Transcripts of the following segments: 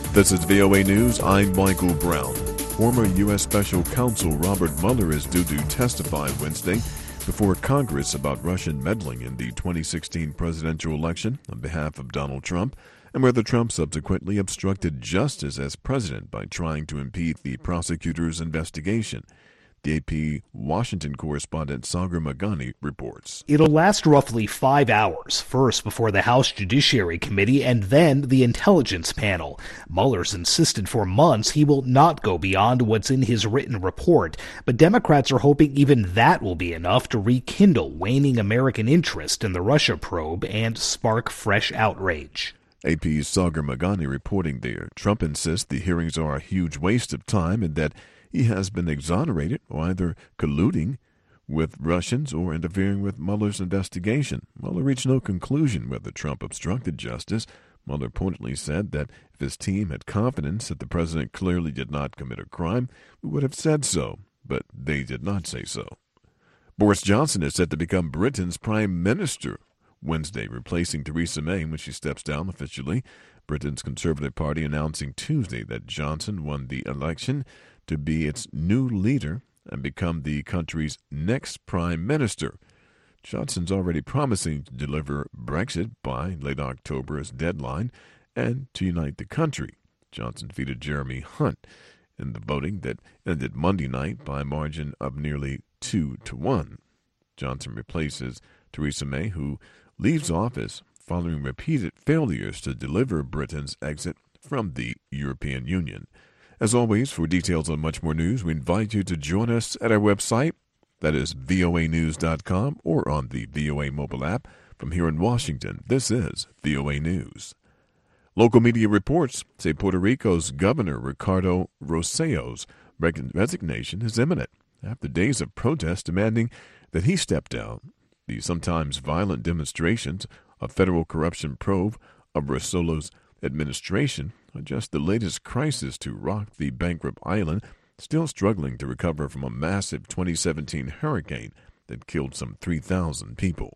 This is VOA News. I'm Michael Brown. Former U.S. Special Counsel Robert Mueller is due to testify Wednesday before Congress about Russian meddling in the 2016 presidential election on behalf of Donald Trump, and whether Trump subsequently obstructed justice as president by trying to impede the prosecutor's investigation. The AP Washington correspondent Sagar Meghani reports. It'll last roughly 5 hours, first before the House Judiciary Committee and then the Intelligence Panel. Mueller's insisted for months he will not go beyond what's in his written report, but Democrats are hoping even that will be enough to rekindle waning American interest in the Russia probe and spark fresh outrage. AP's Sagar Meghani reporting there. Trump insists the hearings are a huge waste of time and that he has been exonerated or either colluding with Russians or interfering with Mueller's investigation. Mueller reached no conclusion whether Trump obstructed justice. Mueller pointedly said that if his team had confidence that the president clearly did not commit a crime, we would have said so, but they did not say so. Boris Johnson is set to become Britain's prime minister Wednesday, replacing Theresa May when she steps down officially. Britain's Conservative Party announcing Tuesday that Johnson won the election to be its new leader and become the country's next prime minister. Johnson's already promising to deliver Brexit by late October as deadline and to unite the country. Johnson defeated Jeremy Hunt in the voting that ended Monday night by a margin of nearly 2-1. Johnson replaces Theresa May, who leaves office following repeated failures to deliver Britain's exit from the European Union. As always, for details on much more news, we invite you to join us at our website, that is voanews.com, or on the VOA mobile app. From here in Washington, this is VOA News. Local media reports say Puerto Rico's Governor Ricardo Rossello's resignation is imminent after days of protests demanding that he step down. The sometimes violent demonstrations of federal corruption probe of Rossello's administration are just the latest crisis to rock the bankrupt island, still struggling to recover from a massive 2017 hurricane that killed some 3,000 people.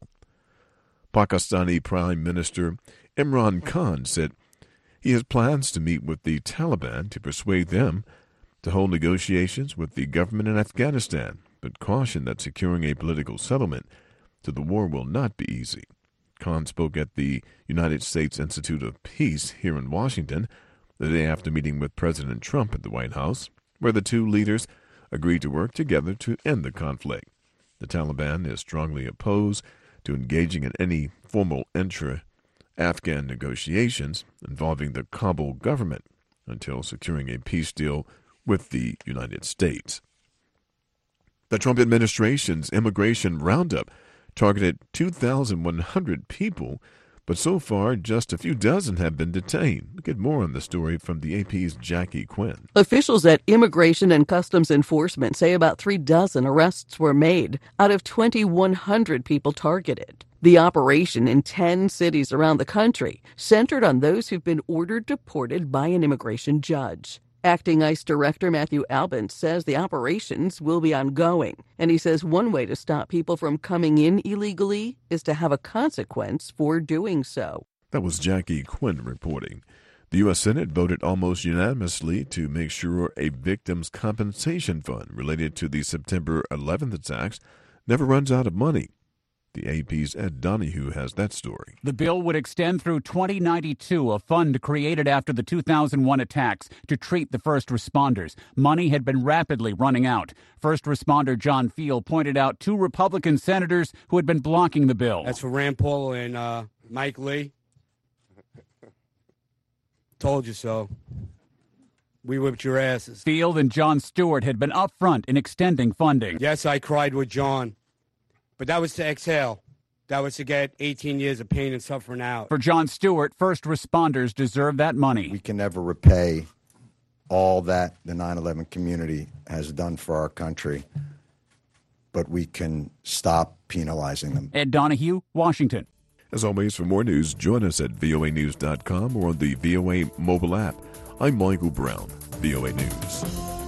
Pakistani Prime Minister Imran Khan said he has plans to meet with the Taliban to persuade them to hold negotiations with the government in Afghanistan, but cautioned that securing a political settlement to the war will not be easy. Khan spoke at the United States Institute of Peace here in Washington the day after meeting with President Trump at the White House, where the two leaders agreed to work together to end the conflict. The Taliban is strongly opposed to engaging in any formal intra-Afghan negotiations involving the Kabul government until securing a peace deal with the United States. The Trump administration's immigration roundup targeted 2,100 people, but so far just a few dozen have been detained. We'll get more on the story from the AP's Jackie Quinn. Officials at Immigration and Customs Enforcement say about 36 arrests were made out of 2,100 people targeted. The operation in 10 cities around the country centered on those who've been ordered deported by an immigration judge. Acting ICE Director Matthew Albin says the operations will be ongoing, and he says one way to stop people from coming in illegally is to have a consequence for doing so. That was Jackie Quinn reporting. The U.S. Senate voted almost unanimously to make sure a victim's compensation fund related to the September 11th attacks never runs out of money. The AP's Ed Donahue has that story. The bill would extend through 2092 a fund created after the 2001 attacks to treat the first responders. Money had been rapidly running out. First responder John Field pointed out 2 Republican senators who had been blocking the bill. That's for Rand Paul and Mike Lee. Told you so. We whipped your asses. Field and Jon Stewart had been upfront in extending funding. Yes, I cried with John. But that was to exhale. That was to get 18 years of pain and suffering out. For Jon Stewart, first responders deserve that money. We can never repay all that the 9/11 community has done for our country, but we can stop penalizing them. Ed Donahue, Washington. As always, for more news, join us at voanews.com or on the VOA mobile app. I'm Michael Brown, VOA News.